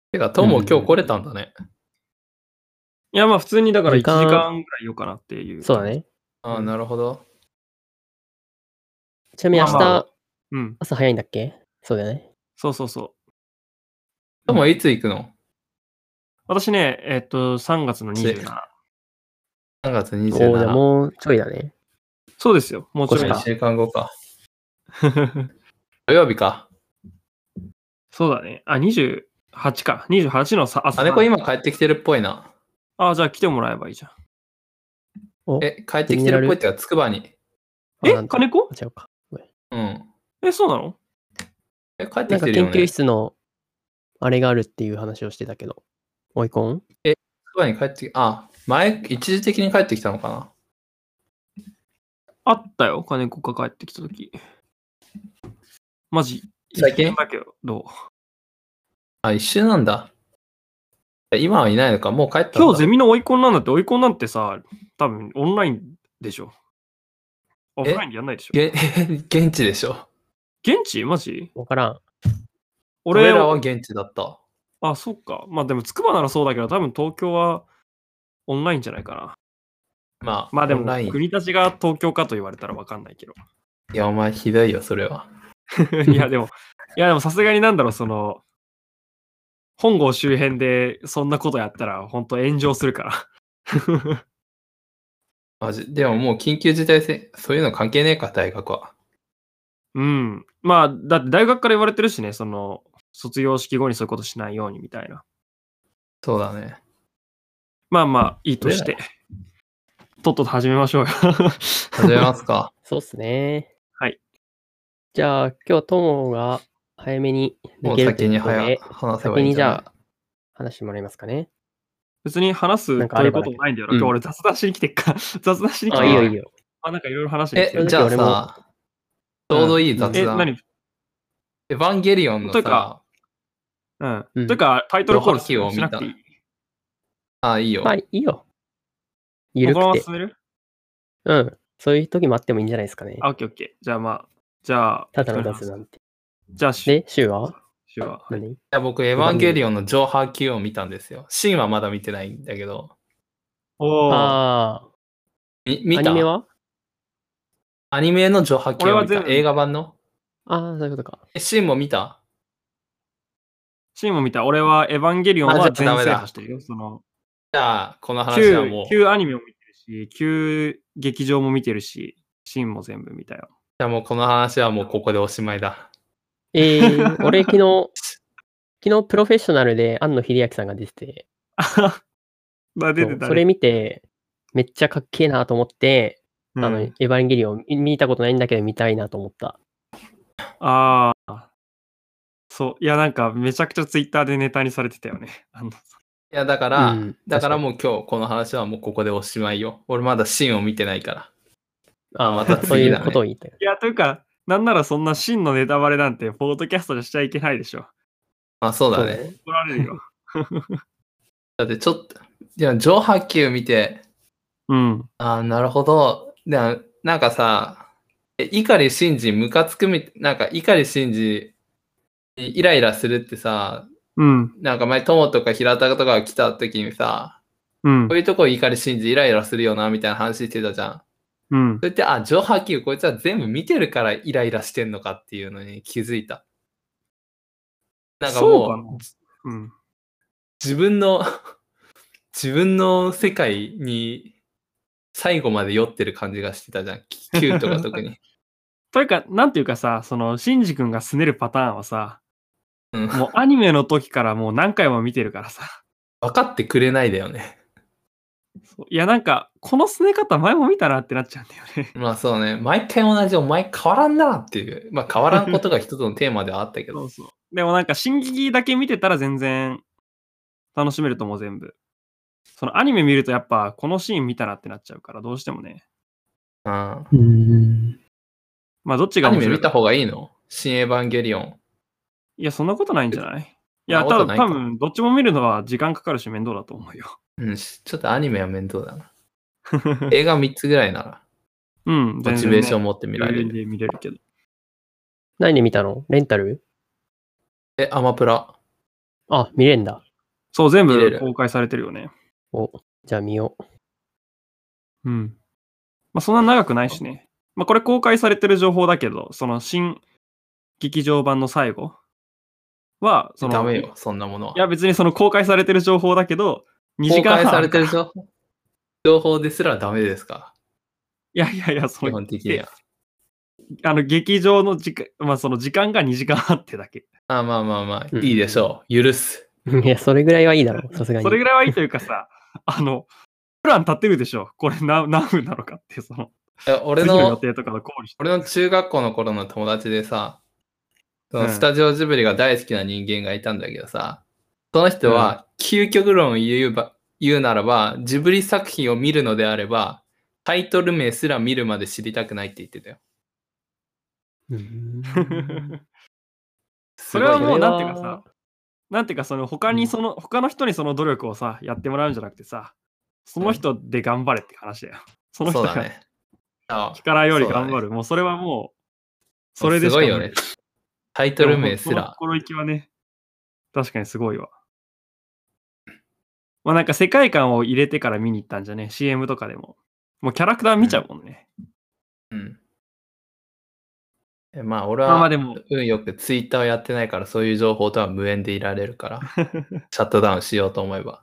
てか、トモ今日来れたんだね。 いや、まあ普通にだから1 時間時間ぐらいいようかなっていう。 そうだ。ね。 ああ、 うんなるほど。 ちなみに明日、 まあまあうん。 朝早いんだっけ？そうだよね。 そうそうそう。 トモいつ行くの私ね、3月の27。 ?3 月お 27。 ー、じゃあもうちょいだね。 そうですよ。もうちょい 1 少しか週間後か。土曜日か。 そうだね。あ、28か。28の朝。 金子今帰ってきてるっぽいな。 あ、じゃあ来てもらえばいいじゃん。 お帰ってきてるっぽいってか、つくばに。 え、金子違うか。 うん。 そうなの帰ってなんかきてるよね。 研究室のあれがあるっていう話をしてたけど。追い込ん？ つくばに帰ってき、一時的に帰ってきたのかな。 あったよ。金子が帰ってきたとき。マジ。 最近一瞬だけど、どう一瞬なんだ。今はいないのか。もう帰ったんだ。 今日ゼミの追い込んなんだって、追い込んなんてさ、多分オンラインでしょ。オフラインでやんないでしょ。 現地でしょ。 現地マジわからん。 俺らは現地だった。 あ、そっか。まあでも、つくばならそうだけど、多分東京はオンラインじゃないかな。まあでもオンライ、ン。 国立が東京かと言われたらわかんないけど。 いや、お前ひどいよ、それは。 いや、でもさすがになんだろう、本郷周辺でそんなことやったら、本当炎上するから。 マジ。でももう緊急事態宣言、そういうの関係ねえか、大学は。 うん。まあ、だって大学から言われてるしね、卒業式後にそういうことしないようにみたいな。 そうだね。 まあまあ、いいとして。とっとと始めましょうよ。 始めますか。 そうっすね。 はい。 じゃあ、今日はトモが早めに抜けるということで、 話せばいいんじゃない？ 先にじゃあ、話してもらえますかね。 別に話すということもないんだよな。今日俺雑談しに来てっか。雑談しに来ていいよいいよ。 なんかいろいろ話してきて。 じゃあさ、ちょうどいい雑談。 何？ エヴァンゲリオンのさ、 というか、タイトルコールしなくていい？ いいよ。 いいよ。ゆるくて。 進める？ そういう時もあってもいいんじゃないですかね。 オッケーオッケー。じゃあ、 ただの雑談って。 じゃあ、 で、週は何？僕、エヴァンゲリオンの上波級を見たんですよ。シンはまだ見てないんだけど。 見た？アニメは？ アニメの上波級を見た。映画版の？ そういうことか。 シンも見た？ シンも見た。俺はエヴァンゲリオンは全制覇してるよ。 じゃあ、この話はもう。 旧アニメも見てるし、旧劇場も見てるし、シンも全部見たよ。 じゃあもうこの話はもうここでおしまいだ。 俺昨日プロフェッショナルで庵野秀明さんが出てて。それ見て、めっちゃかっけえなと思って、エヴァンゲリオン見たことないんだけど見たいなと思った。 そう。いや、なんかめちゃくちゃツイッターでネタにされてたよね。 いや、だからもう今日この話はもうここでおしまいよ。俺まだシンを見てないから。また次だね。 そういうことを言ったよ。 いや、というか、なんならそんなシンのネタバレなんて、ポッドキャストでしちゃいけないでしょ。 そうだね。 怒られるよ。 だってちょっと、いや、上波球見て、なるほど。なんかさ、碇シンジムカつくなんか碇シンジイライラするってさ、なんか前友とか平田とかが来た時にさ、こういうとこ碇シンジイライラするよなみたいな話してたじゃん。それって上波球こいつは全部見てるからイライラしてんのかっていうのに気づいた。なんかもう、自分の世界に最後まで酔ってる感じがしてたじゃん。Q とか特に。 というか、なんていうかさ、シンジ君が拗ねるパターンはさ、もうアニメの時からもう何回も見てるからさ。 分かってくれないだよね。 いや、なんか、この拗ね方前も見たなってなっちゃうんだよね。 まあそうね。毎回同じお前変わらんなっていう。まあ変わらんことが一つのテーマではあったけど。 でもなんか、進撃だけ見てたら全然楽しめると思う、全部。アニメ見るとやっぱ、このシーン見たなってなっちゃうから、どうしてもね。まあ、どっちがアニメ見た方がいいの？新エヴァンゲリオン。 いや、そんなことないんじゃない？いや、多分、どっちも見るのは時間かかるし面倒だと思うよ。 ちょっとアニメは面倒だな。映画3つぐらいなら。モチベーション持って見られる。 見れるけど。 何で見たの？レンタル？ アマプラ。 あ、見れんだ。 そう、全部公開されてるよね。 お、じゃあ見よう。うん。まあ、そんな長くないしね。まあ、これ公開されてる情報だけど、その新劇場版の最後は、 ダメよ、そんなものは。 いや、別にその公開されてる情報だけど、2時間半。 公開されてる情報ですらダメですか？ いやいやいや、 基本的には。 劇場の時間、まあその時間が2時間あってだけ。 まあ、いいでしょう。許す。 いや、それぐらいはいいだろう、さすがに。 それぐらいはいいというかさ、プラン立ってるでしょ。これ何分なのかって、 俺の予定とかの考慮して。 俺の中学校の頃の友達でさ、そのスタジオジブリが大好きな人間がいたんだけどさ、その人は究極論を言うならば、ジブリ作品を見るのであれば、タイトル名すら見るまで知りたくないって言ってたよ。 それはもうなんていうかさ、他の人にその努力をさ、やってもらうんじゃなくてさ、その人で頑張れって話だよ。その人が力より頑張る。もうそれはもう、それでしか無理。 すごいよね。タイトル名すら。 心意気はね、確かにすごいわ。まあなんか世界観を入れてから見に行ったんじゃね、CM とかでも。もうキャラクター見ちゃうもんね。 まあ俺は運よくツイッターをやってないからそういう情報とは無縁でいられるからシャットダウンしようと思えば。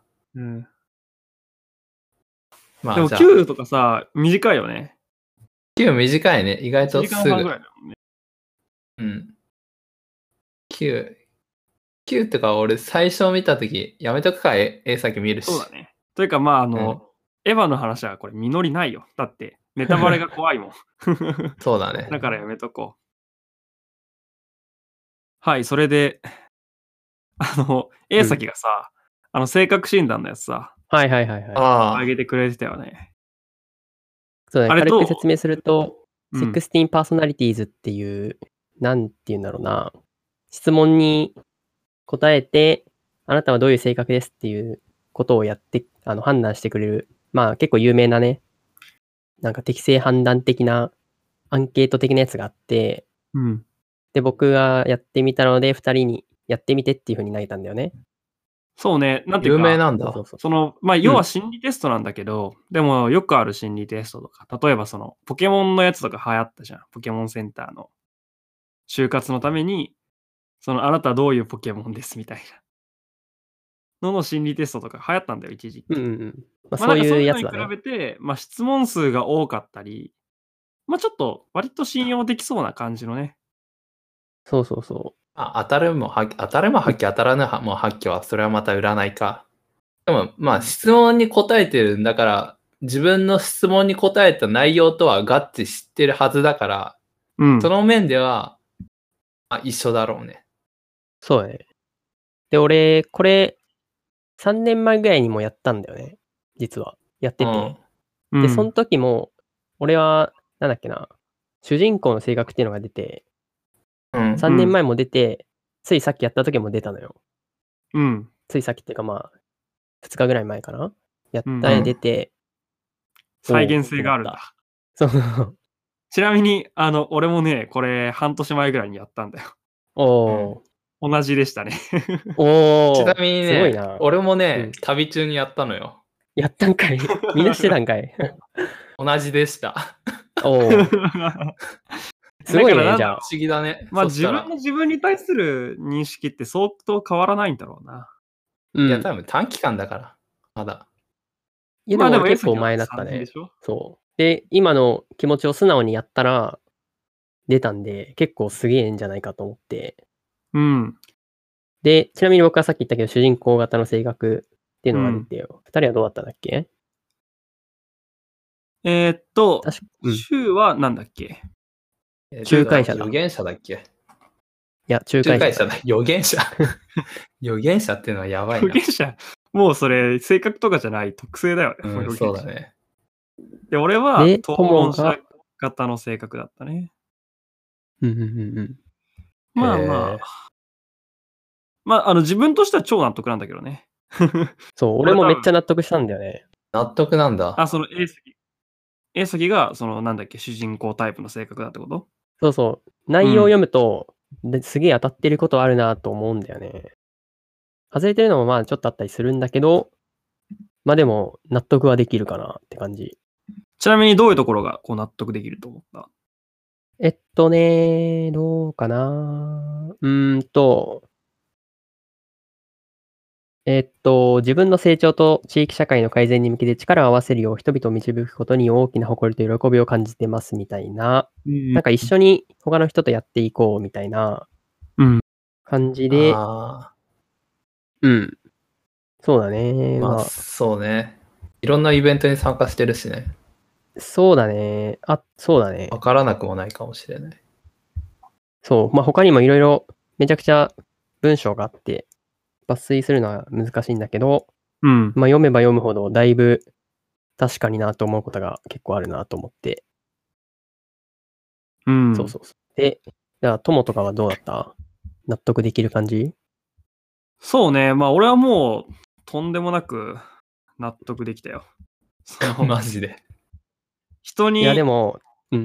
まあでも9とかさ、短いよね。 9短いね。意外とすぐ。 1時間半ぐらいだもんね。 9ってか俺最初見たときやめとくか、先見るし。 そうだね。というかまあエヴァの話はこれ実りないよ。だってネタバレが怖いもん。 そうだね。 だからやめとこう。はい、それで、先がさ、性格診断のやつさ、あげてくれてたよね。 そうね、軽く説明すると、16 personalities っていう、なんていうんだろうな、質問に答えて、あなたはどういう性格ですっていうことをやって、判断してくれる、まあ結構有名なね、なんか適性判断的なアンケート的なやつがあって、で、僕がやってみたので、2人にやってみてっていう風に投げたんだよね。 そうね。なんていうか、 有名なんだ。 まあ、要は心理テストなんだけど、でもよくある心理テストとか、例えばポケモンのやつとか流行ったじゃん。ポケモンセンターの就活のために、あなたはどういうポケモンですみたいなの心理テストとか流行ったんだよ、一時期。 そういうやつだね。 そういうのに比べて、まあ、質問数が多かったり、まあ、ちょっと割と信用できそうな感じのね。 そう。 当たるも発揮、当たらぬも発揮は、それはまた占いか。でも、まあ、質問に答えてるんだから、自分の質問に答えた内容とは合致してるはずだから、その面では、一緒だろうね。 そうね。で、俺、これ、3年前ぐらいにもやったんだよね。実は。やってて。で、その時も、俺は、なんだっけな、主人公の性格っていうのが出て、3年前も出て、ついさっきやった時も出たのよ。ついさっきっていうかまあ、2日ぐらい前かなやった絵出て、 再現性があるんだ。 そう。 ちなみに、俺もね、これ半年前ぐらいにやったんだよ。 同じでしたね。 ちなみにね、俺もね、旅中にやったのよ。 やったんかいみんなしてたんかい同じでした。 すごいね、じゃあ。 不思議だね。 まあ自分に対する認識って相当変わらないんだろうな。 いや、多分短期間だから、まだ。 いや、でも結構前だったね。そう。で、今の気持ちを素直にやったら、出たんで、結構すげえんじゃないかと思って。で、ちなみに僕はさっき言ったけど、主人公型の性格っていうのが出てよ。2人はどうだったんだっけ？ 週はなんだっけ？ 仲介者だ。 預言者だっけ？ いや、仲介者だ。預言者。預言者っていうのはやばいな。 預言者もうそれ、性格とかじゃない特性だよね。そうだね。 で、俺は、討論者型の性格だったね。まあ。まあ、自分としては超納得なんだけどね。 そう、俺もめっちゃ納得したんだよね。 納得なんだ。 A先が、なんだっけ、主人公タイプの性格だってこと？ そう。内容を読むと、すげえ当たってることあるなと思うんだよね。 外れてるのもまあちょっとあったりするんだけど、まあでも納得はできるかなって感じ。 ちなみにどういうところがこう納得できると思った？ どうかな。自分の成長と地域社会の改善に向けて力を合わせるよう人々を導くことに大きな誇りと喜びを感じてますみたいな、なんか一緒に他の人とやっていこうみたいな感じで、うん。そうだね。 まあ、そうね。いろんなイベントに参加してるしね。 そうだね。そうだね。 わからなくもないかもしれない。 そう。まあ他にもいろいろめちゃくちゃ文章があって、抜粋するのは難しいんだけど、まあ読めば読むほどだいぶ確かになと思うことが結構あるなと思って。そうそうそう。で、じゃあ友とかはどうだった？納得できる感じ？ そうね。まあ俺はもうとんでもなく納得できたよ。 マジで。 人に。 いやでも、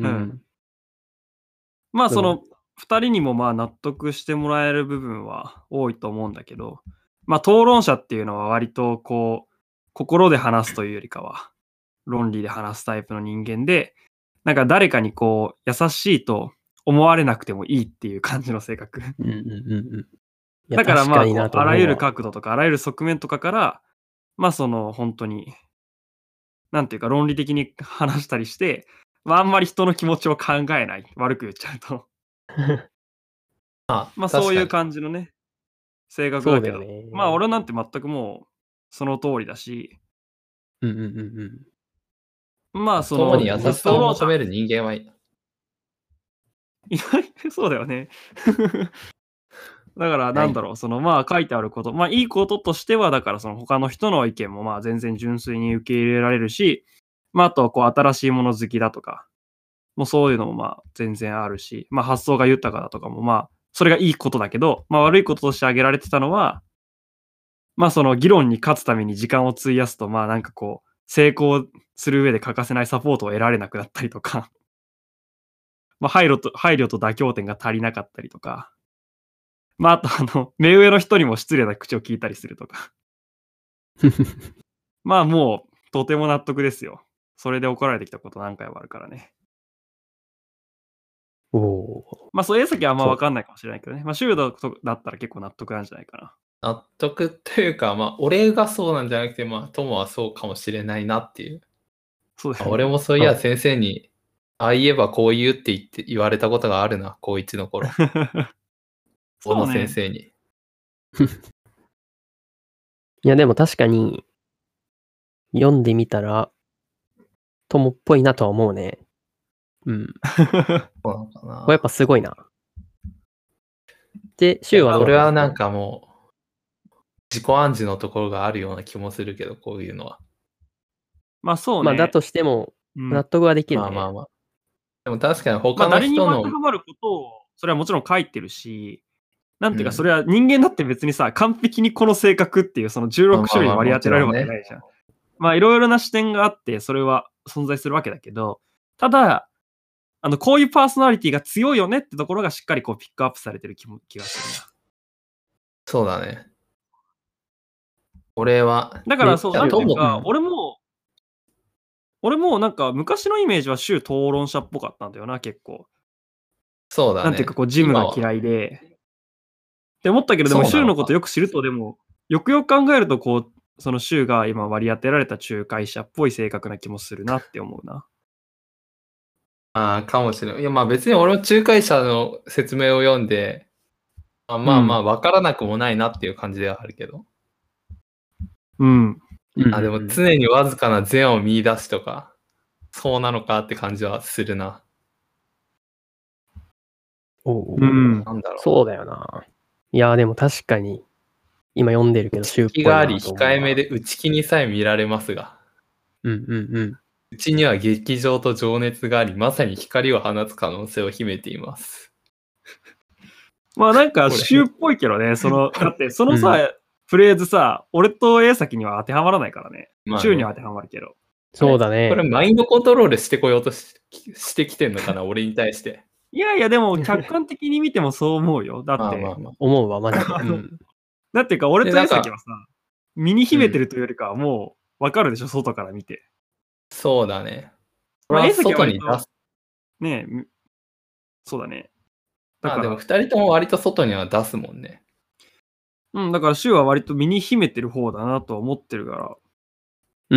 まあその2人にもまあ納得してもらえる部分は多いと思うんだけど、まあ討論者っていうのは割とこう心で話すというよりかは論理で話すタイプの人間で、なんか誰かにこう優しいと思われなくてもいいっていう感じの性格。だからまああらゆる角度とかあらゆる側面とかからまあその本当になんていうか論理的に話したりして、まああんまり人の気持ちを考えない、悪く言っちゃうと。まあそういう感じのね性格だけど、まあ俺なんて全くもうその通りだし、まあその共に優しさを求める人間はいない。そうだよね。だからなんだろう、そのまあ書いてあること、まあいいこととしては、だからその他の人の意見もまあ全然純粋に受け入れられるし、まああとはこう新しいもの好きだとか、もうそういうのもまあ全然あるし、まあ発想が豊かだとかもまあそれがいいことだけど、まあ悪いこととして挙げられてたのは、まあその議論に勝つために時間を費やすと、まあなんかこう成功する上で欠かせないサポートを得られなくなったりとか、まあ配慮と妥協点が足りなかったりとか、まあ、あと目上の人にも失礼な口を聞いたりするとか。まあもう、とても納得ですよ。それで怒られてきたこと何回もあるからね。まあ、そういう先はあんま分かんないかもしれないけどね。まあ、シュードだったら結構納得なんじゃないかな。 納得というか、まあ、俺がそうなんじゃなくて、まあ、友はそうかもしれないなっていう。 そうだよね。 俺もそういや先生に、ああ言えばこう言うって言われたことがあるな、高1の頃。小野先生に。 いやでも確かに読んでみたら友っぽいなとは思うね。そうなのかな。 これやっぱすごいな。で、シュウはどう？ 俺はなんかもう自己暗示のところがあるような気もするけど、こういうのは。 まあそうね。 まあだとしても納得はできるね。 まあ。でも確かに他の人の。 誰にも当てはまることを、それはもちろん書いてるし、なんていうか、それは人間だって別にさ、完璧にこの性格っていうその16種類割り当てられるわけないじゃん。まあいろいろな視点があって、それは存在するわけだけど、ただ、こういうパーソナリティが強いよねってところがしっかりこうピックアップされてる気がするな。 そうだね。俺は。 だからそう、なんていうか、俺もなんか昔のイメージは討論者っぽかったんだよな、結構。 そうだね。 なんていうかこうジムが嫌いで。って思ったけど、でもシュウのことよく知ると、でも、よくよく考えると、こう、そのシュウが今割り当てられた仲介者っぽい性格な気もするなって思うな。 ああ、かもしれない。いや、まあ別に俺も仲介者の説明を読んで、まあ、わからなくもないなっていう感じではあるけど。でも常にわずかな善を見出すとか、そうなのかって感じはするな。 なんだろう。そうだよな。いや、でも確かに、今読んでるけど、 シュウっぽいなと思う。気があり、控えめで内気にさえ見られますが。うちには劇場と情熱があり、まさに光を放つ可能性を秘めています。 まあなんか、シュウっぽいけどね、だってそのさ、フレーズさ、俺と A 崎には当てはまらないからね。シュウには当てはまるけど。 そうだね。 これマインドコントロールしてこようとしてきてんのかな、俺に対して。 いやいや、でも客観的に見てもそう思うよ。だって。 思うわ、マジで。 だっていうか、俺と江崎はさ、身に秘めてるというよりかはもう分かるでしょ、外から見て。 そうだね。 まあ、江崎は割とねえ、そうだね。 だからでも2人とも割と外には出すもんね。 うん、だから柊は割と身に秘めてる方だなとは思ってるから。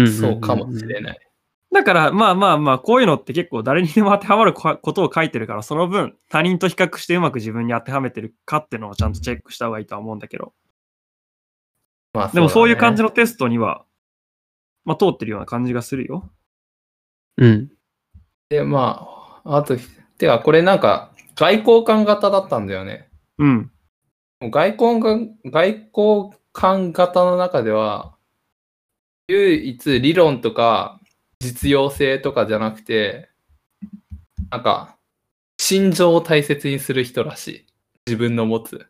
そうかもしれない。 だからまあこういうのって結構誰にでも当てはまることを書いてるから、その分他人と比較してうまく自分に当てはめてるかっていうのをちゃんとチェックした方がいいとは思うんだけど。まあでもそういう感じのテストには、まあ通ってるような感じがするよ。 うん。 で、まあ、あと、てかこれなんか外交官型だったんだよね。 うん。 外交官型の中では、唯一理論とか実用性とかじゃなくて、なんか、心情を大切にする人らしい。自分の持つ。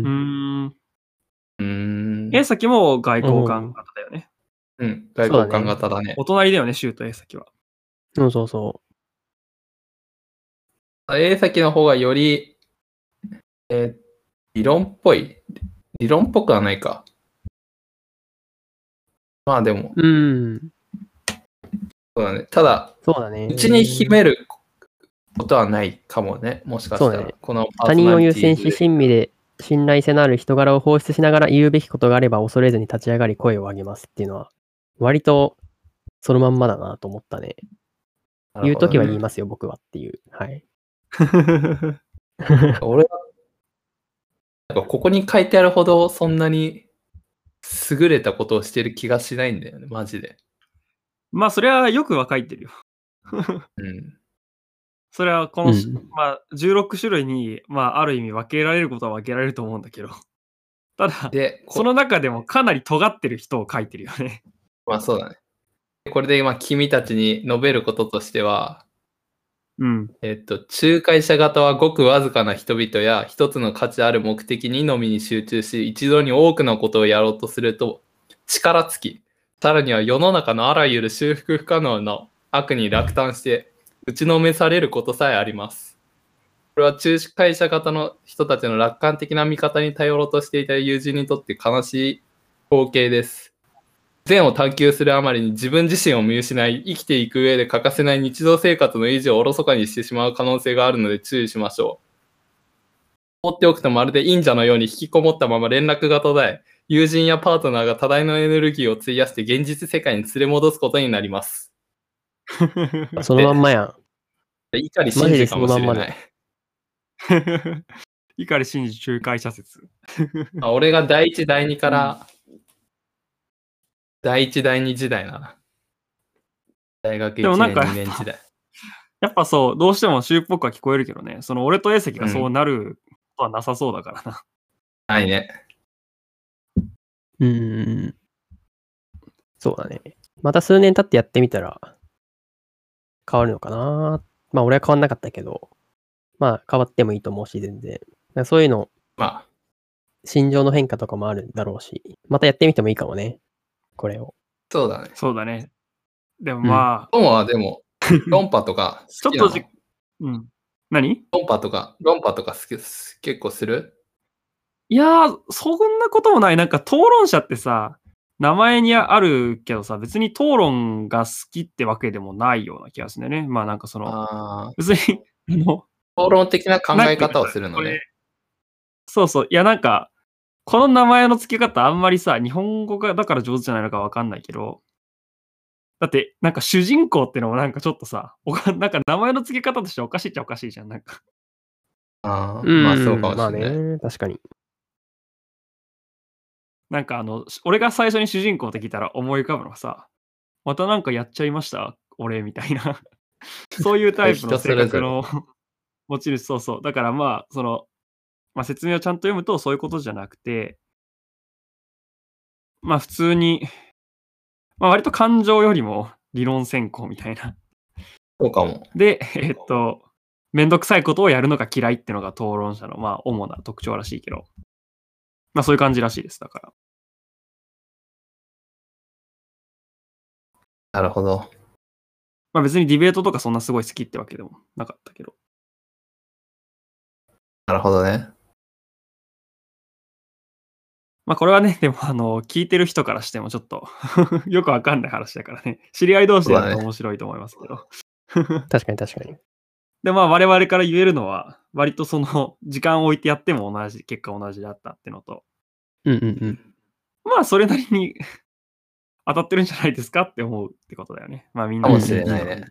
江崎も外交官型だよね。 うん、外交官型だね。 お隣だよね、柊と江崎は。 そう。 江崎の方がより、理論っぽい。理論っぽくはないか。まあでも。そうだね。ただ、うちに秘めることはないかもね。もしかしたら。ね、この他人を優先し、親身で信頼性のある人柄を放出しながら言うべきことがあれば恐れずに立ち上がり声を上げますっていうのは、割とそのまんまだなと思ったね。言うときは言いますよ、僕はっていう。はい。 俺は、ここに書いてあるほどそんなに優れたことをしてる気がしないんだよね、マジで。 まあ、それはよくは書いてるよ。それはこの、まあ、16種類に、まあ、ある意味分けられることは分けられると思うんだけど。ただ、その中でもかなり尖ってる人を書いてるよね。 まあ、そうだね。これで今、君たちに述べることとしては、仲介者型はごくわずかな人々や一つの価値ある目的にのみに集中し、一度に多くのことをやろうとすると力尽き、さらには世の中のあらゆる修復不可能な悪に落胆して打ちのめされることさえあります。これは仲介者型の人たちの楽観的な見方に頼ろうとしていた友人にとって悲しい光景です。善を探求するあまりに自分自身を見失い、生きていく上で欠かせない日常生活の維持をおろそかにしてしまう可能性があるので注意しましょう。放っておくとまるで忍者のように引きこもったまま連絡が途絶え、友人やパートナーが多大なエネルギーを費やして現実世界に連れ戻すことになります。 そのまんまやん。 碇シンジかもしれない。 碇シンジ仲介者説。 俺が第1、第2から、第1、第2時代な。大学1年、2年時代。 やっぱそう、どうしても柊っぽくは聞こえるけどね。その俺と江崎がそうなることはなさそうだからな。 ないね。 そうだね。また数年経ってやってみたら変わるのかな。まあ俺は変わんなかったけど、まあ変わってもいいと思うし、全然。そういうの、 まあ、 心情の変化とかもあるんだろうし、またやってみてもいいかもね。これを。 そうだね。 そうだね。でもまあ。 トモはでも、論破とか好きなの？ちょっと何？ 論破とか結構する？ いやー、そんなこともない。なんか討論者ってさ、名前にあるけどさ、別に討論が好きってわけでもないような気がするんだよね。まあなんかその、別に、 討論的な考え方をするのね。 そうそう。いやなんか、この名前の付け方あんまりさ、日本語がだから上手じゃないのかわかんないけど、だって、なんか主人公ってのもなんかちょっとさ、なんか名前の付け方としておかしいっちゃおかしいじゃん、なんか。 まあそうかもしれない。 まあね、確かに。 なんか俺が最初に主人公って聞いたら思い浮かぶのがさ、またなんかやっちゃいました俺みたいな。そういうタイプの性格の持ち主、そうそう。だからまあ、まあ説明をちゃんと読むとそういうことじゃなくて、まあ普通に、まあ割と感情よりも理論先行みたいな。 そうかも。 で、めんどくさいことをやるのが嫌いってのが討論者のまあ主な特徴らしいけど。まあそういう感じらしいです、だから。 なるほど。 まあ別にディベートとかそんなすごい好きってわけでもなかったけど。 なるほどね。 まあこれはね、でも聞いてる人からしてもちょっとよくわかんない話だからね。知り合い同士でやると面白いと思いますけど。 確かに確かに。 で、まあ我々から言えるのは、割とその時間を置いてやっても結果同じだったってのと。まあそれなりに当たってるんじゃないですかって思うってことだよね。まあみんなかもしれないね。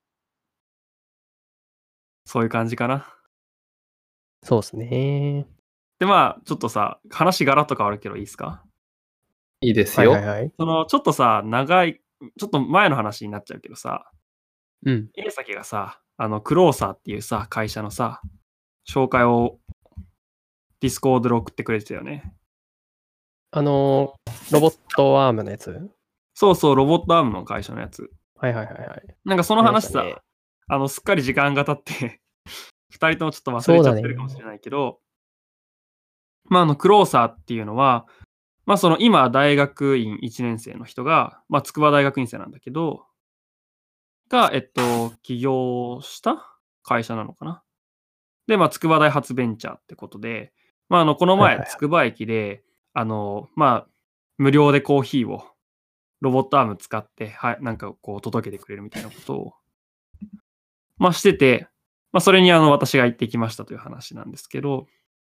そういう感じかな。 そうですね。 で、まあちょっとさ、話ガラッと変わるけどいいですか？ いいですよ。 そのちょっとさ、ちょっと前の話になっちゃうけどさ、A 先がさ、クローサーっていうさ、会社のさ、紹介をディスコードで送ってくれてたよね。 ロボットアームのやつ？ そうそう、ロボットアームの会社のやつ。なんかその話さ、すっかり時間が経って2人ともちょっと忘れちゃってるかもしれないけど、まあクローサーっていうのは、まあその今大学院1年生の人が、まあ筑波大学院生なんだけど、が、起業した会社なのかな。で、まあ筑波大発ベンチャーってことで、まあこの前、筑波駅で、まあ無料でコーヒーをロボットアーム使って、はい、なんかこう届けてくれるみたいなことを、まあしてて、まあそれに私が行ってきましたという話なんですけど、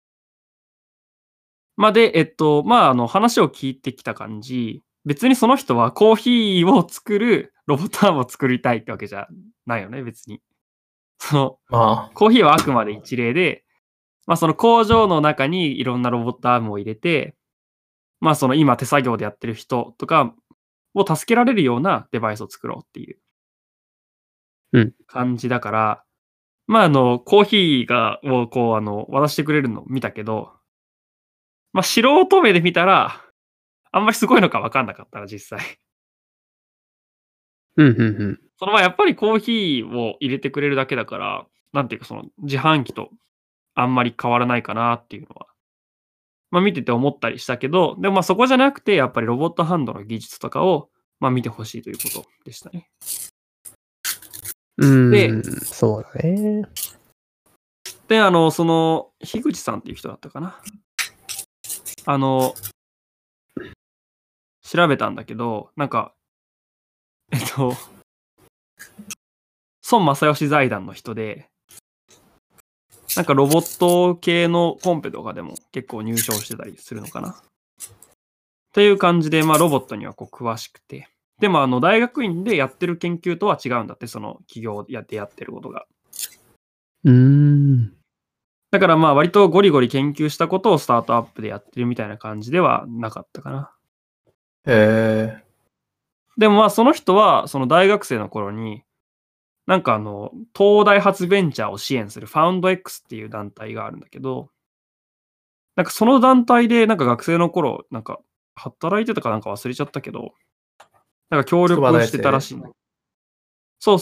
まあで、まあ話を聞いてきた感じ、別にその人はコーヒーを作るロボットアームを作りたいってわけじゃないよね、別に。コーヒーはあくまで一例で、まあその工場の中にいろんなロボットアームを入れて、まあその今手作業でやってる人とかを助けられるようなデバイスを作ろうっていう感じだから、まあコーヒーをこう渡してくれるのを見たけど、まあ素人目で見たら、あんまりすごいのか分かんなかったな、実際。そのまあやっぱりコーヒーを入れてくれるだけだから、なんていうかその自販機とあんまり変わらないかなっていうのは、まあ見てて思ったりしたけど、でもまあそこじゃなくて、やっぱりロボットハンドの技術とかを、まあ見てほしいということでしたね。 で、そうだね。 で、その、樋口さんっていう人だったかな。調べたんだけど、なんか、孫正義財団の人で、なんかロボット系のコンペとかでも結構入賞してたりするのかな。っていう感じで、まあロボットにはこう詳しくて。でも大学院でやってる研究とは違うんだって、その企業でやってることが。だからまあ割とゴリゴリ研究したことをスタートアップでやってるみたいな感じではなかったかな。でもまあその人はその大学生の頃になんか東大発ベンチャーを支援するファウンド X っていう団体があるんだけど、なんかその団体でなんか学生の頃なんか働いてたかなんか忘れちゃったけど、なんか協力してたらしいんだ。そう。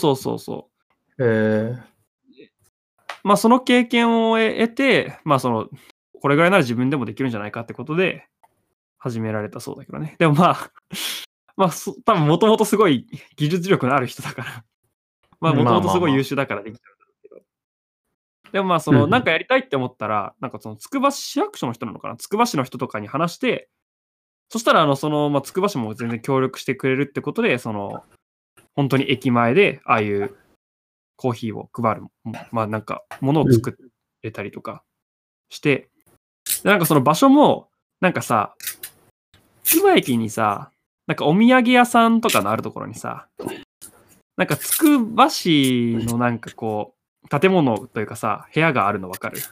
まあその経験を得て、まあこれぐらいなら自分でもできるんじゃないかってことで始められたそうだけどね。でもまあ、多分もともとすごい技術力のある人だから、まあもともとすごい優秀だからできたんだけど。でもまあなんかやりたいって思ったら、なんかつくば市役所の人なのかな、つくば市の人とかに話して、そしたらつくば市も全然協力してくれるってことで、本当に駅前でああいうコーヒーを配る、まあなんか物を作れたりとかして、なんかその場所もなんかさ、つくば駅にさ、なんかお土産屋さんとかのあるところにさ、なんかつくば市のなんかこう建物というかさ、部屋があるの分かる？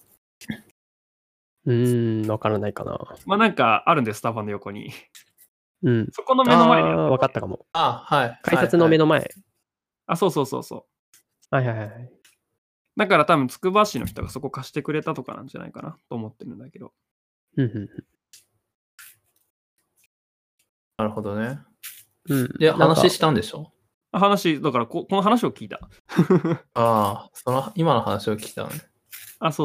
分からないかな。 まあなんかあるんです、スタバの横に。そこの目の前に分かったかも。改札の目の前。 そう。 だから多分つくば市の人がそこ貸してくれたとかなんじゃないかなと思ってるんだけど。 なるほどね。で、話したんでしょ？ だからこの話を聞いた。 今の話を聞いたのね。 そう。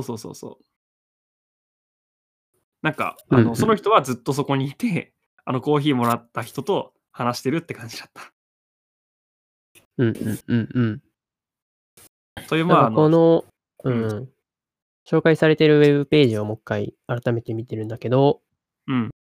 なんか、その人はずっとそこにいて、コーヒーもらった人と話してるって感じだった。という、まあ、 この、紹介されてるウェブページをもう一回改めて見てるんだけど、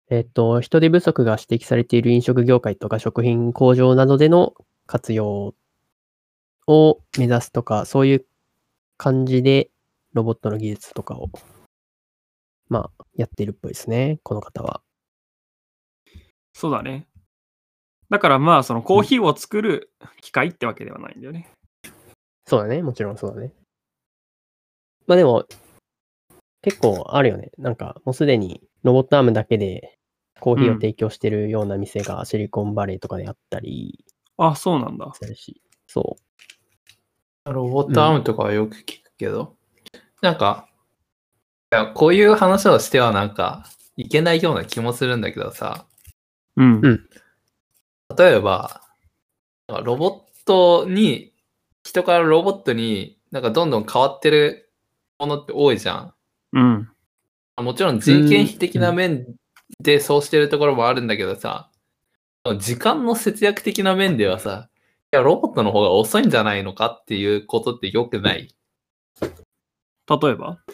人手不足が指摘されている飲食業界とか食品工場などでの活用を目指すとか、そういう感じでロボットの技術とかを、まあ、やっているっぽいですね、この方は。 そうだね。だからまあ、そのコーヒーを作る機械ってわけではないんだよね。 そうだね、もちろんそうだね。まあでも、結構あるよね。なんか、もうすでにロボットアームだけでコーヒーを提供してるような店がシリコンバレーとかであったり、 あ、そうなんだ。 するし。そロボットアームとかはよく聞くけど、なんか、いやこういう話をしてはなんか、いけないような気もするんだけどさ、 うん。 例えば、ロボットに、人からロボットになんかどんどん変わってるものって多いじゃん。 うん。 もちろん人件費的な面でそうしてるところもあるんだけどさ、時間の節約的な面ではさ、いや、ロボットの方が遅いんじゃないのかっていうことってよくない？ 例えば、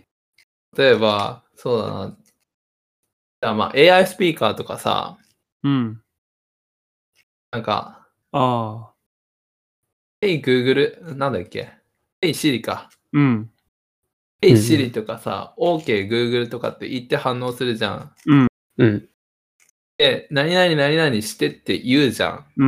そうだな。じゃあまあ AI スピーカーとかさ、 うん。 なんか、 ああ。 Hey Google、なんだっけ？ Hey Siri か。 うん。 Hey Siri とかさ、OK Google とかって言って反応するじゃん。 うん。 うん。 で、何々何々してって言うじゃん。 うん。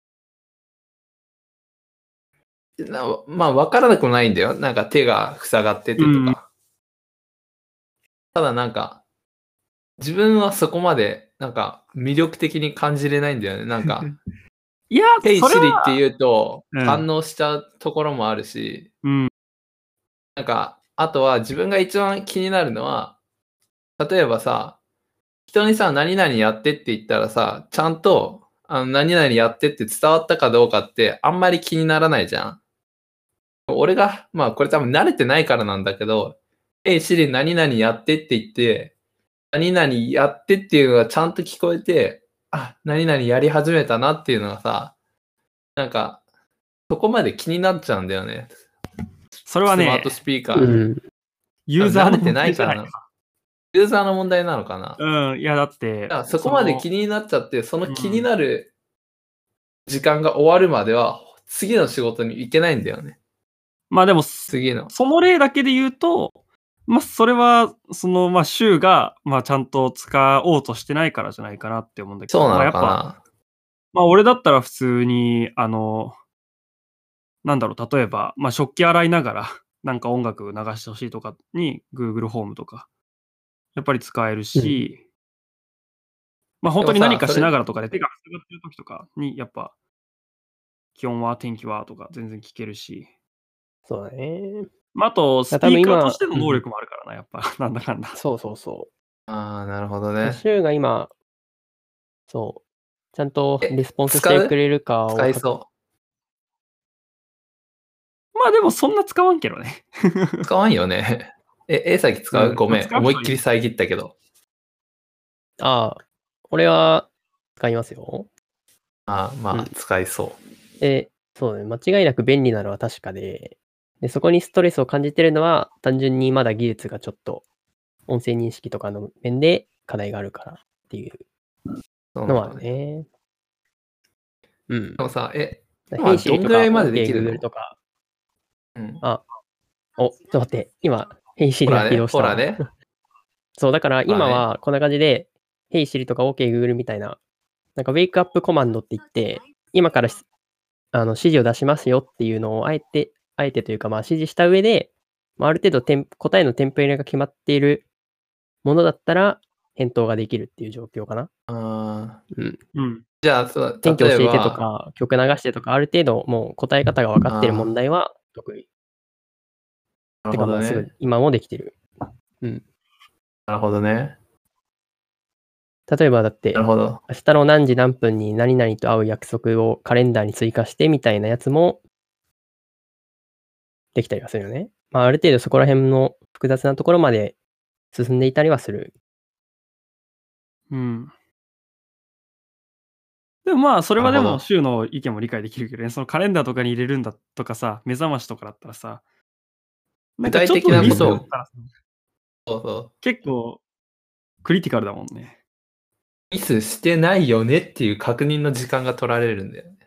まあ分からなくもないんだよ。なんか手が塞がっててとか。 うん。 ただなんか、自分はそこまでなんか魅力的に感じれないんだよね。なんか、 いや、 Hey それ Siri は、 って言うとうん反応しちゃうところもあるし、 うん。 なんか、あとは自分が一番気になるのは、例えばさ、人にさ、何々やってって言ったらさ、ちゃんと、何々やってって伝わったかどうかってあんまり気にならないじゃん。俺が、まあこれ多分慣れてないからなんだけど、シリ何々やってって言って、何々やってっていうのがちゃんと聞こえて、あ、何々やり始めたなっていうのがさ、なんか、そこまで気になっちゃうんだよね。 それはね、 スマートスピーカー。 ユーザーの慣れてないからな。ユーザーの問題なのかな。 うん、いやだって、 そこまで気になっちゃって、その気になる時間が終わるまでは、次の仕事に行けないんだよね。 まあでも、 次の。 その例だけで言うと、まあそれは、まあ州が、まあちゃんと使おうとしてないからじゃないかなって思うんだけど、 そうなのかな。 まあやっぱ、まあ俺だったら普通に、なんだろう、例えば、まあ食器洗いながら、なんか音楽流してほしいとかに Google ホームとか、やっぱり使えるし、まあ本当に何かしながらとかで手が塞がってる時とかに、やっぱ、気温は、天気はとか全然聞けるし。 そうだね。 まああと、スピーカーとしての能力もあるからな、やっぱ、なんだかんだ。 そうそうそう。 ああ、なるほどね。 シュウが今、そう、ちゃんとレスポンスしてくれるかを。 使いそう。 まあでもそんな使わんけどね。 使わんよね。先使う、ごめん。思いっきり遮ったけど。 ああ、俺は使いますよ。 ああ、まあ、使いそう。 そうね、間違いなく便利なのは確かで、そこにストレスを感じてるのは、単純にまだ技術がちょっと、音声認識とかの面で課題があるからっていうのはね。うん。 でもさ、 編集どんぐらいまでできるの？ Google とか。ちょっと待って、今、Hey Siri が起動したわ。そう、だから今はこんな感じで、Hey Siri とか OK Google みたいな、なんか Wake Up コマンドって言って、今から指示を出しますよっていうのをあえてというか、まあ指示した上で、ある程度答えのテンプレが決まっているものだったら、返答ができるっていう状況かな。 じゃあ、そう、 天気教えてとか、曲流してとか、ある程度もう答え方が分かってる問題は得意。 なるほどね。 てかまあすぐ今もできてる。 なるほどね。 例えばだって、 明日の何時何分に何々と会う約束をカレンダーに追加してみたいなやつもできたりはするよね。まあある程度そこら辺の複雑なところまで進んでいたりはする。 でもまあそれはでも週の意見も理解できるけどね、そのカレンダーとかに入れるんだとかさ、目覚ましとかだったらさ、 具体的なことを、 結構クリティカルだもんね。 ミスしてないよねっていう確認の時間が取られるんだよね。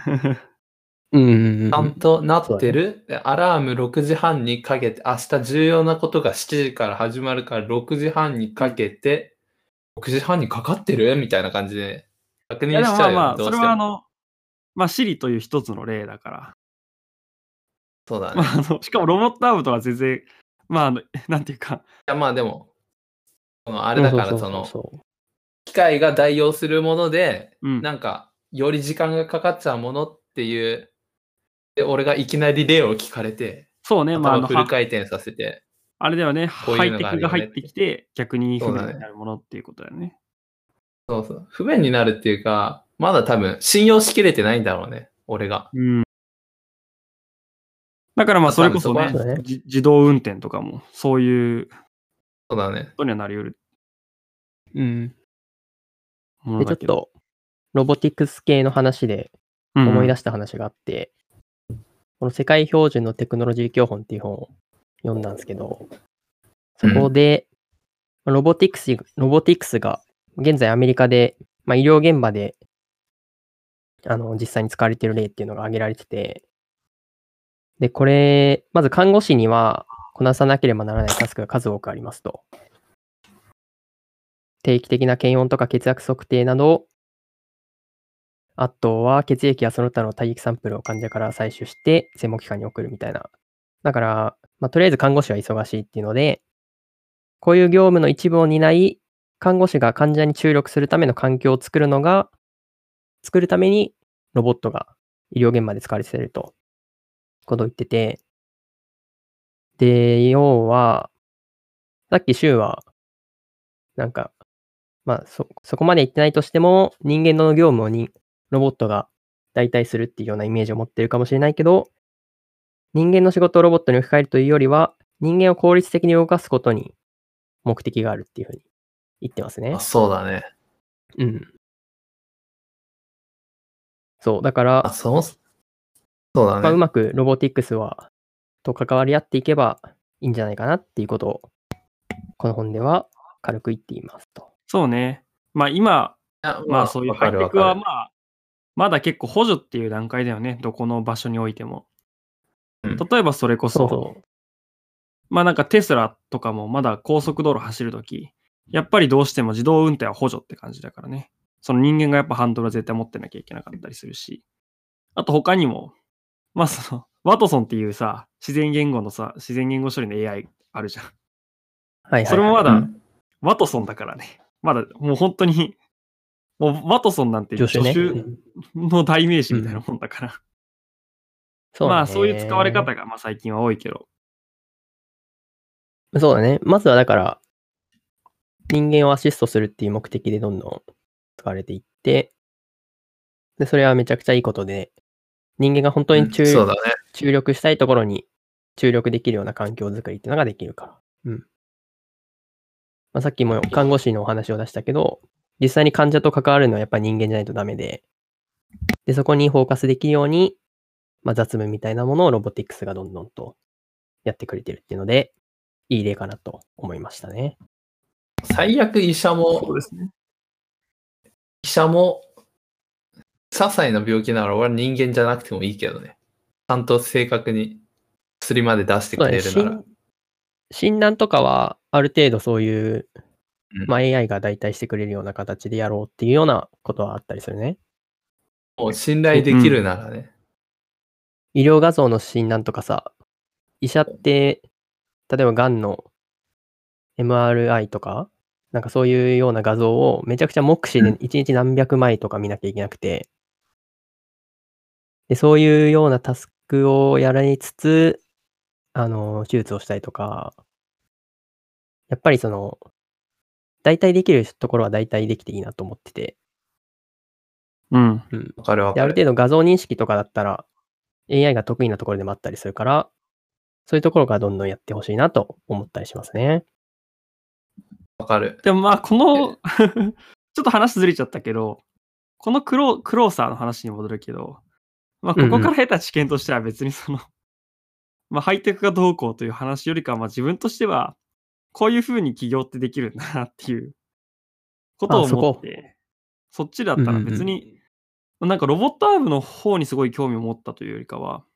ちゃんとなってる、アラーム6時半にかけて、明日重要なことが7時から始まるから6時半にかけて、6時半にかかってるみたいな感じで確認しちゃうよね。 それはSiri という一つの例だから。 そうだね。 しかもロボットアームとは全然、なんていうか。 いや、まあでも、あれだから、機械が代用するもので、なんか、より時間がかかっちゃうものっていう、で、俺がいきなり例を聞かれて、 そうね、 頭フル回転させて、 あれだよね、ハイテクが入ってきて、逆に不便になるものっていうことだよね。 そうそう。不便になるっていうか、まだ多分信用しきれてないんだろうね、俺が。 だからそれこそね、自動運転とかも、そういうそうだね。 ことにはなり得る。 で、ちょっと、ロボティクス系の話で思い出した話があって、この世界標準のテクノロジー教本っていう本を読んだんですけど、そこで、ロボティクスが現在アメリカで、医療現場で実際に使われている例っていうのが挙げられてて、で、これ、まず看護師にはこなさなければならないタスクが数多くありますと。定期的な検温とか血圧測定など、あとは血液やその他の体液サンプルを患者から採取して専門機関に送るみたいな。だから、とりあえず看護師は忙しいっていうので、こういう業務の一部を担い、看護師が患者に注力するための環境を作るためにロボットが医療現場で使われていると、ことを言ってて、で、要は、さっきシュウは、なんか、そこまで言ってないとしても、人間の業務をロボットが代替するっていうようなイメージを持ってるかもしれないけど、人間の仕事をロボットに置き換えるというよりは、人間を効率的に動かすことに目的があるっていうふうに言ってますね。 そうだね。 そう、だから、 そうだね。 うまくロボティクスと関わり合っていけばいいんじゃないかなっていうことを、この本では軽く言っていますと。 そうね。今、そういうハイテクはまだ結構補助っていう段階だよね。どこの場所においても。例えばそれこそ、なんかテスラとかもまだ高速道路走るとき、やっぱりどうしても自動運転は補助って感じだからね。その人間がやっぱハンドルは絶対持ってなきゃいけなかったりするし。あと他にも、ワトソンっていうさ、自然言語処理の AI あるじゃん。それもまだ、ワトソンだからね。まだもう本当に、もうワトソンなんて助手の代名詞みたいなもんだから。そういう使われ方が最近は多いけど。 そうだね。まずはだから、人間をアシストするっていう目的でどんどん使われていって、で、それはめちゃくちゃいいことで、人間が本当に注力したいところに注力できるような環境づくりっていうのができるから。さっきも看護師のお話を出したけど、実際に患者と関わるのはやっぱり人間じゃないとダメで、そこにフォーカスできるように、雑務みたいなものをロボティクスがどんどんとやってくれてるっていうので、いい例かなと思いましたね。 最悪医者も、些細な病気なら俺は人間じゃなくてもいいけどね。ちゃんと正確に薬まで出してくれるなら。 診断とかはある程度そういう、AI が代替してくれるような形でやろうっていうようなことはあったりするね。 もう信頼できるならね。 医療画像の診断とかさ、医者って、例えばがんの MRI とか、なんかそういうような画像をめちゃくちゃ目視で1日何百枚とか見なきゃいけなくて、で、そういうようなタスクをやりつつ、手術をしたりとか、やっぱり代替できるところは代替できていいなと思ってて。 わかる。 で、ある程度画像認識とかだったら、AI が得意なところでもあったりするから、そういうところからどんどんやってほしいなと思ったりしますね。 わかる。 でもこの、ちょっと話ずれちゃったけど、このクローサーの話に戻るけど、ここから得た知見としては別にハイテクがどうこうという話よりかは、自分としては、こういう風に起業ってできるんだなっていうことを思って、 そっちだったら別に、なんかロボットアームの方にすごい興味を持ったというよりかは、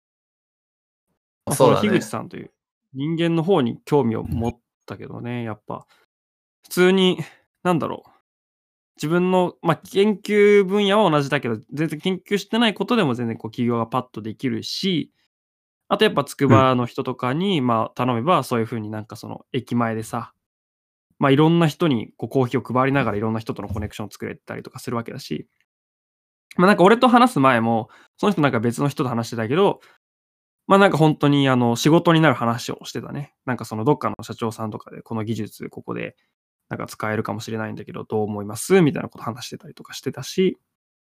その樋口さんという人間の方に興味を持ったけどね、やっぱ。普通に、なんだろう。自分の、研究分野は同じだけど、全然研究してないことでも全然こう起業がパッとできるし、あとやっぱ筑波の人とかに、頼めばそういう風になんかその駅前でさ、いろんな人にこうコーヒーを配りながらいろんな人とのコネクションを作れたりとかするわけだし、なんか俺と話す前も、その人なんか別の人と話してたけど、なんか本当に仕事になる話をしてたね。なんかそのどっかの社長さんとかでこの技術ここでなんか使えるかもしれないんだけどどう思いますみたいなこと話してたりとかしてたし、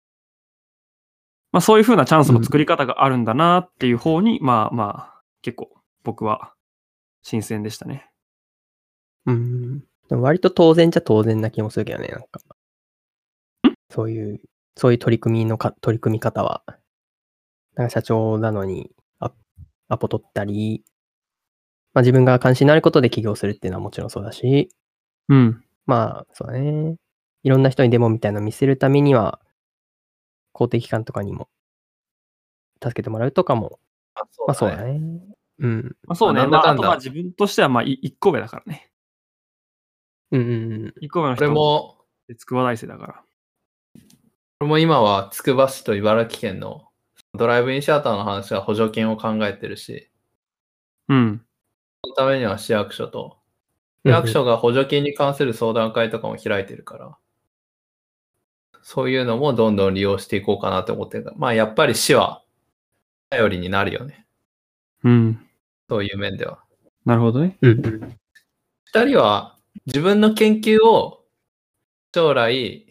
そういう風なチャンスの作り方があるんだなっていう方に、結構僕は新鮮でしたね。 でも割と当然じゃ当然な気もするけどね、なんか。そういう取り組み方は。なんか社長なのにアポ取ったり、自分が関心のあることで起業するっていうのはもちろんそうだし、そうだね。いろんな人にデモみたいなのを見せるためには、公的機関とかにも助けてもらうとかも、そうだね。 そうね。あと自分としては1個上だからね。1個上の人も筑波大生だから。 俺も今はつくば市と茨城県のドライブインシアターの話は補助金を考えてるし、そのためには市役所と、市役所が補助金に関する相談会とかも開いてるから、そういうのもどんどん利用していこうかなと思ってるから、やっぱり市は頼りになるよね。そういう面では。 なるほどね。 2人は自分の研究を将来、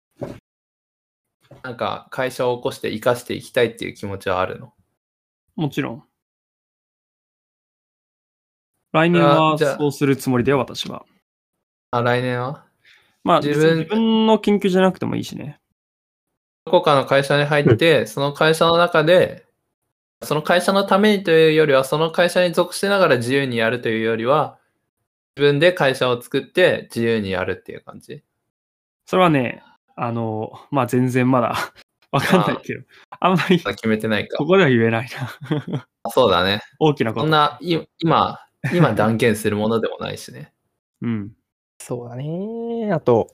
なんか会社を起こして生かしていきたいっていう気持ちはあるの？ もちろん。来年はそうするつもりだよ、私は。 来年は自分の研究じゃなくてもいいしね。 どこかの会社に入って、その会社の中で、その会社のためにというよりは、その会社に属してながら自由にやるというよりは、自分で会社を作って自由にやるっていう感じ？ それはね、全然まだわかんないけど、あんまり決めてないか。 ここでは言えないな。そうだね。 大きなこと。 そんな、今断言するものでもないしね。 そうだね。あと、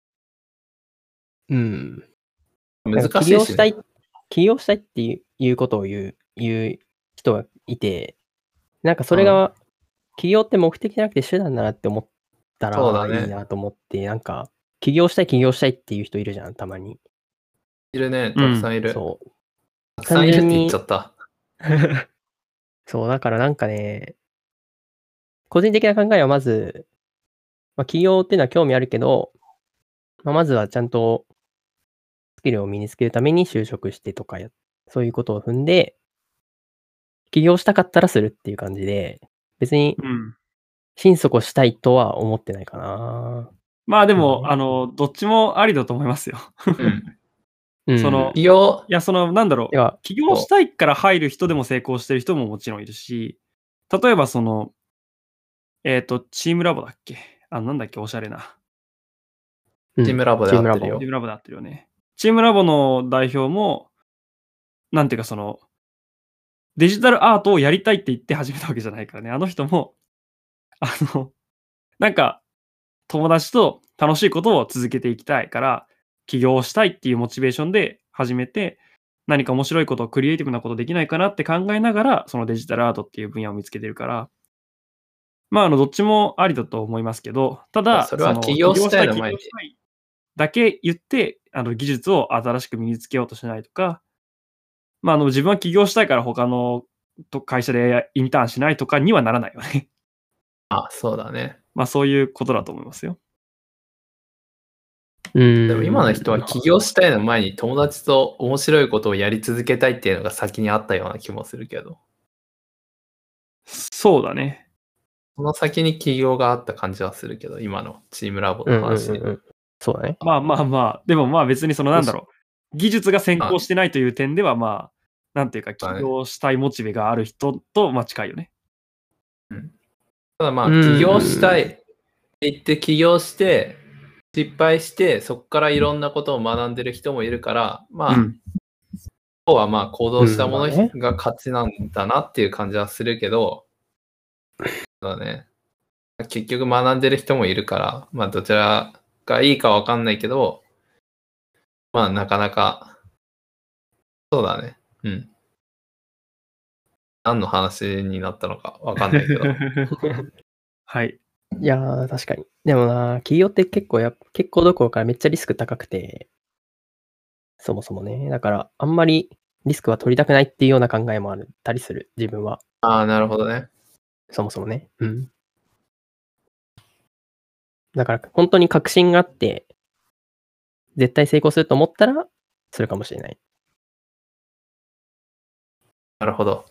難しいし、 ね。起業したいっていうことを言う人がいて、なんかそれが、起業って目的じゃなくて手段だなって思ったらいいなと思って、なんか、起業したいっていう人いるじゃん、たまに。 いるね、たくさんいる。 そう。 たくさんいるって言っちゃった。 そう、だからなんかね、個人的な考えはまず、起業っていうのは興味あるけど、まずはちゃんとスキルを身につけるために就職してとかそういうことを踏んで、起業したかったらするっていう感じで、別に心底したいとは思ってないかな。 でも、どっちもありだと思いますよ。なんだろう、起業したいから入る人でも成功してる人ももちろんいるし、例えばチームラボだっけ？なんだっけ、おしゃれな。 チームラボで合ってるよ。 チームラボで合ってるよね。チームラボの代表も、なんていうかデジタルアートをやりたいって言って始めたわけじゃないからね。あの人も、なんか、友達と楽しいことを続けていきたいから、起業したいっていうモチベーションで始めて、何か面白いこと、クリエイティブなことできないかなって考えながら、そのデジタルアートっていう分野を見つけてるから、どっちもありだと思いますけど、ただ、 それは起業したいの前にだけ言って、技術を新しく身につけようとしないとか、自分は起業したいから他の会社でインターンしないとかにはならないよね。 そうだね。 そういうことだと思いますよ。 でも今の人は起業したいの前に友達と面白いことをやり続けたいっていうのが先にあったような気もするけど。 そうだね。 その先に起業があった感じはするけど、今のチームラボの話で。 そうだね。 でも別になんだろう。技術が先行してないという点ではなんていうか起業したいモチベがある人と近いよね。 ただ起業したいって言って起業して、 失敗して、そこからいろんなことを学んでる人もいるから、まあ、今日はまあ行動したものが勝ちなんだなっていう感じはするけど、そうだね。結局学んでる人もいるから、まあどちらがいいかわかんないけど、まあなかなか、そうだね。うん。何の話になったのかわかんないけど。 はい。 いやー、確かに。でもな、企業って結構どころかめっちゃリスク高くて、そもそもね。だから、あんまりリスクは取りたくないっていうような考えもあったりする、自分は。 ああ、なるほどね。 そもそもね。うん。だから、本当に確信があって、絶対成功すると思ったら、するかもしれない。 なるほど。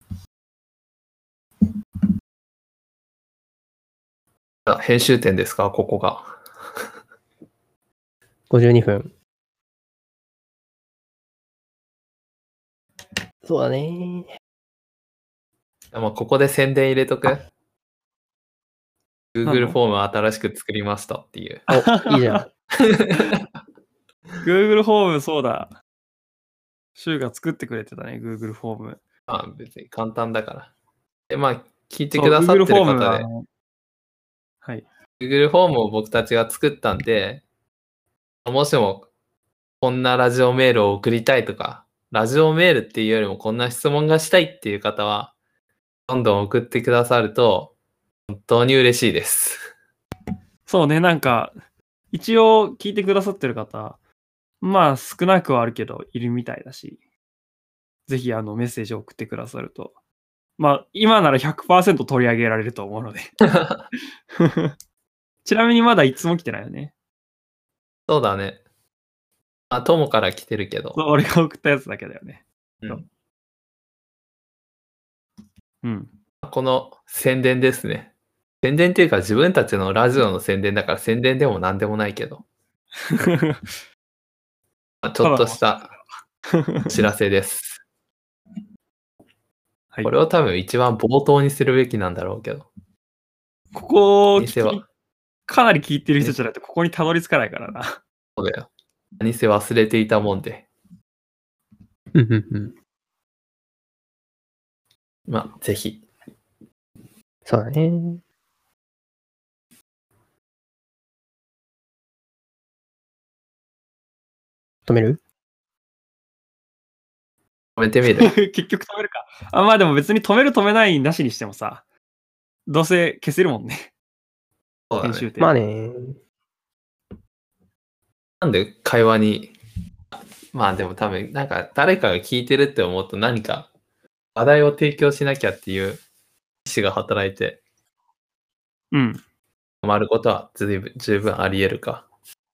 編集点ですか、ここが。 52分。そうだね。 まあここで宣伝入れとく。Google フォーム新しく作りましたっていう。 お、いいじゃん。 Google フォーム、そうだ。シュウが作ってくれてたね、Google フォーム。 まあ別に簡単だから。で、まあ聞いてくださってる方で、 はい。 Google フォームを僕たちが作ったんで、もしもこんなラジオメールを送りたいとか、ラジオメールっていうよりもこんな質問がしたいっていう方は、どんどん送ってくださると、本当に嬉しいです。 そうね、なんか、一応聞いてくださってる方、まあ少なくはあるけど、いるみたいだし、ぜひメッセージを送ってくださると、まあ今なら 100% 取り上げられると思うので。ちなみにまだいつも来てないよね。 そうだね。あ、友から来てるけど。 そう、俺が送ったやつだけだよね。 うん。この宣伝ですね。宣伝っていうか自分たちのラジオの宣伝だから宣伝でも何でもないけど。ちょっとしたお知らせです。はい、これを多分一番冒頭にするべきなんだろうけど。 ここかなり聞いてる人じゃないとここにたどり着かないからな。 そうだよ。何せ忘れていたもんで。まあ、ぜひ。 そうだね。止める？ 止めてみる。 結局止めるか。まあでも別に止める止めないなしにしてもさ、どうせ消せるもんね。 そうだね。 まあね。 なんで会話に、まあでも多分なんか誰かが聞いてるって思うと何か話題を提供しなきゃっていう意思が働いて、止まることは十分あり得るか。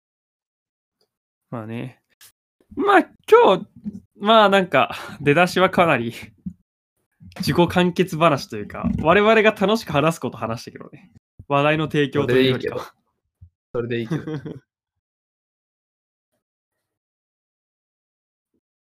まあね。まあ今日、まあなんか出だしはかなり自己完結話というか、我々が楽しく話すこと話したけどね。話題の提供というよりか。 それでいいけど。